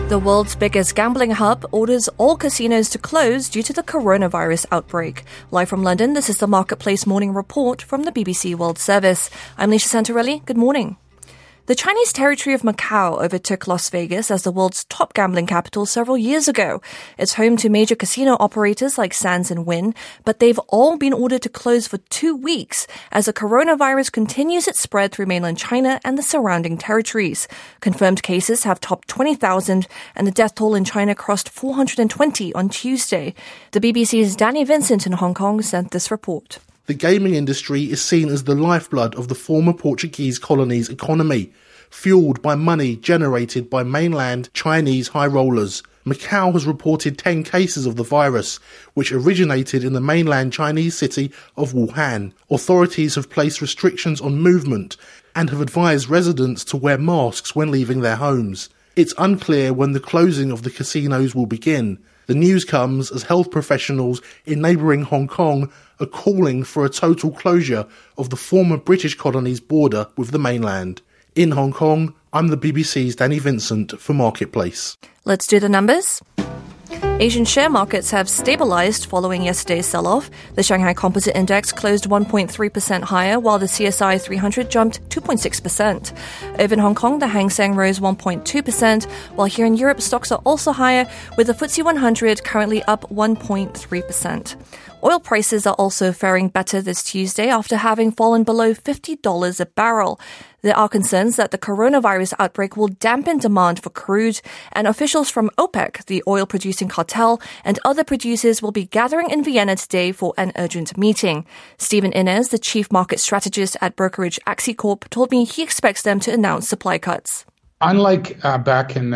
The world's biggest gambling hub orders all casinos to close due to the coronavirus outbreak. Live from London, this is the Marketplace Morning Report from the BBC World Service. I'm Lisa Santorelli. Good morning. The Chinese territory of Macau overtook Las Vegas as the world's top gambling capital several years ago. It's home to major casino operators like Sands and Wynn, but they've all been ordered to close for 2 weeks as the coronavirus continues its spread through mainland China and the surrounding territories. Confirmed cases have topped 20,000 and the death toll in China crossed 420 on Tuesday. The BBC's Danny Vincent in Hong Kong sent this report. The gaming industry is seen as the lifeblood of the former Portuguese colony's economy, fueled by money generated by mainland Chinese high rollers. Macau has reported 10 cases of the virus, which originated in the mainland Chinese city of Wuhan. Authorities have placed restrictions on movement and have advised residents to wear masks when leaving their homes. It's unclear when the closing of the casinos will begin. The news comes as health professionals in neighbouring Hong Kong are calling for a total closure of the former British colony's border with the mainland. In Hong Kong, I'm the BBC's Danny Vincent for Marketplace. Let's do the numbers. Asian share markets have stabilized following yesterday's sell-off. The Shanghai Composite Index closed 1.3% higher, while the CSI 300 jumped 2.6%. Over in Hong Kong, the Hang Seng rose 1.2%, while here in Europe, stocks are also higher, with the FTSE 100 currently up 1.3%. Oil prices are also faring better this Tuesday after having fallen below $50 a barrel. There are concerns that the coronavirus outbreak will dampen demand for crude, and officials from OPEC, the oil-producing cartel, and other producers will be gathering in Vienna today for an urgent meeting. Stephen Innes, the chief market strategist at brokerage Axicorp, told me he expects them to announce supply cuts. Unlike back in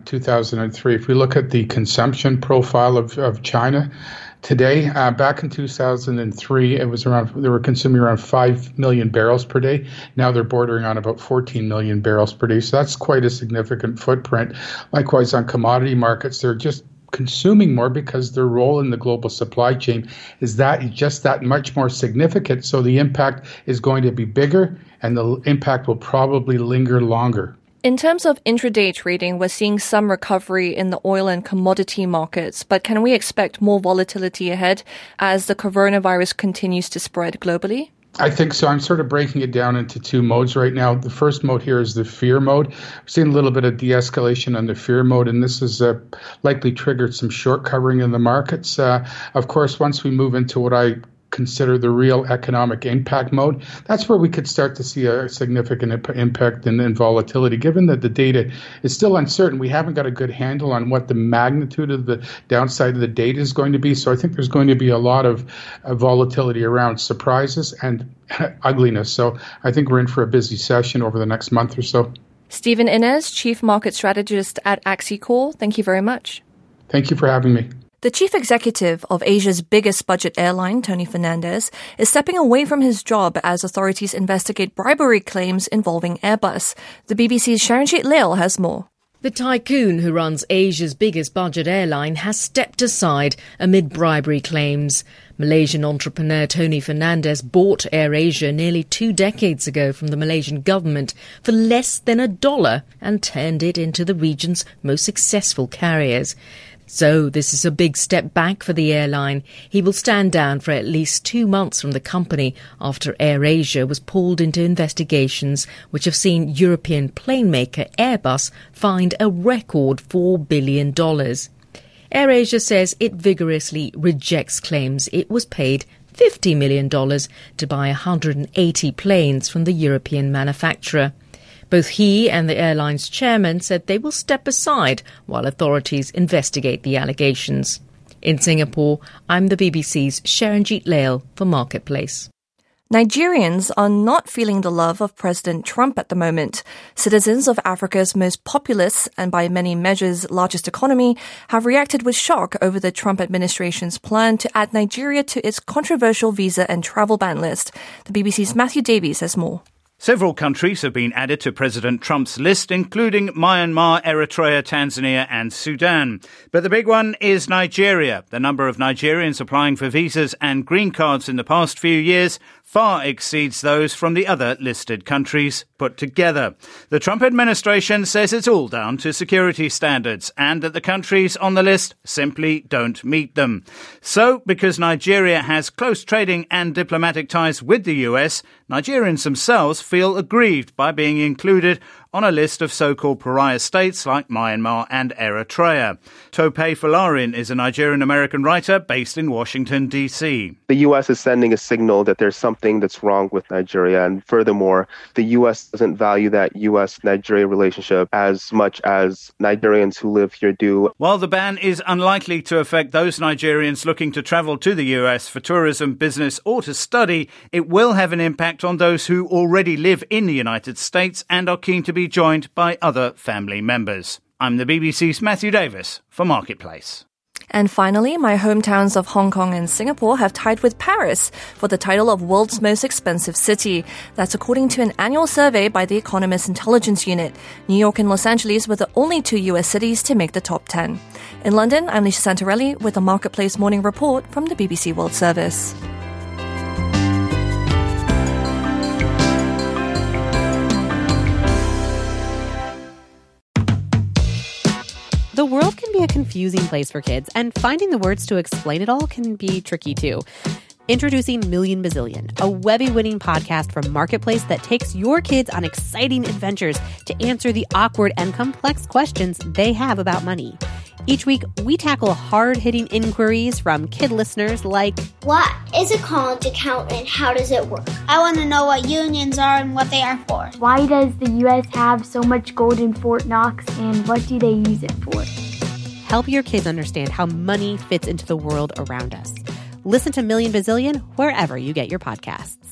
2003, if we look at the consumption profile of China, today, back in 2003, they were consuming around 5 million barrels per day. Now they're bordering on about 14 million barrels per day. So that's quite a significant footprint. Likewise, on commodity markets, they're just consuming more because their role in the global supply chain is just that much more significant. So the impact is going to be bigger, and the impact will probably linger longer. In terms of intraday trading, we're seeing some recovery in the oil and commodity markets, but can we expect more volatility ahead as the coronavirus continues to spread globally? I think so. I'm sort of breaking it down into two modes right now. The first mode here is the fear mode. We've seen a little bit of de-escalation on the fear mode, and this has likely triggered some short covering in the markets. Of course, once we move into what I consider the real economic impact mode, that's where we could start to see a significant impact in volatility. Given that the data is still uncertain, we haven't got a good handle on what the magnitude of the downside of the data is going to be. So I think there's going to be a lot of volatility around surprises and ugliness. So I think we're in for a busy session over the next month or so. Stephen Innes, Chief Market Strategist at Axicorp, thank you very much. Thank you for having me. The chief executive of Asia's biggest budget airline, Tony Fernandes, is stepping away from his job as authorities investigate bribery claims involving Airbus. The BBC's Sharanjit Leal has more. The tycoon who runs Asia's biggest budget airline has stepped aside amid bribery claims. Malaysian entrepreneur Tony Fernandes bought AirAsia nearly 2 decades ago from the Malaysian government for less than $1 and turned it into the region's most successful carriers. So this is a big step back for the airline. He will stand down for at least 2 months from the company after AirAsia was pulled into investigations which have seen European plane maker Airbus fined a record $4 billion. AirAsia says it vigorously rejects claims it was paid $50 million to buy 180 planes from the European manufacturer. Both he and the airline's chairman said they will step aside while authorities investigate the allegations. In Singapore, I'm the BBC's Sharanjit Leal for Marketplace. Nigerians are not feeling the love of President Trump at the moment. Citizens of Africa's most populous and by many measures largest economy have reacted with shock over the Trump administration's plan to add Nigeria to its controversial visa and travel ban list. The BBC's Matthew Davies has more. Several countries have been added to President Trump's list, including Myanmar, Eritrea, Tanzania and Sudan. But the big one is Nigeria. The number of Nigerians applying for visas and green cards in the past few years far exceeds those from the other listed countries put together. The Trump administration says it's all down to security standards and that the countries on the list simply don't meet them. So, because Nigeria has close trading and diplomatic ties with the US, Nigerians themselves feel aggrieved by being included on a list of so-called pariah states like Myanmar and Eritrea. Tope Folarin is a Nigerian-American writer based in Washington, D.C. The U.S. is sending a signal that there's something that's wrong with Nigeria. And furthermore, the U.S. doesn't value that U.S.-Nigeria relationship as much as Nigerians who live here do. While the ban is unlikely to affect those Nigerians looking to travel to the U.S. for tourism, business or to study, it will have an impact on those who already live in the United States and are keen to be joined by other family members. I'm the BBC's Matthew Davis for Marketplace. And finally, my hometowns of Hong Kong and Singapore have tied with Paris for the title of world's most expensive city. That's according to an annual survey by the Economist Intelligence Unit. New York and Los Angeles were the only two US cities to make the top 10. In London, I'm Lisa Santarelli with a Marketplace morning report from the BBC World Service. The world can be a confusing place for kids, and finding the words to explain it all can be tricky too. Introducing Million Bazillion, a Webby-winning podcast from Marketplace that takes your kids on exciting adventures to answer the awkward and complex questions they have about money. Each week, we tackle hard-hitting inquiries from kid listeners like, what is a college account and how does it work? I want to know what unions are and what they are for. Why does the U.S. have so much gold in Fort Knox and what do they use it for? Help your kids understand how money fits into the world around us. Listen to Million Bazillion wherever you get your podcasts.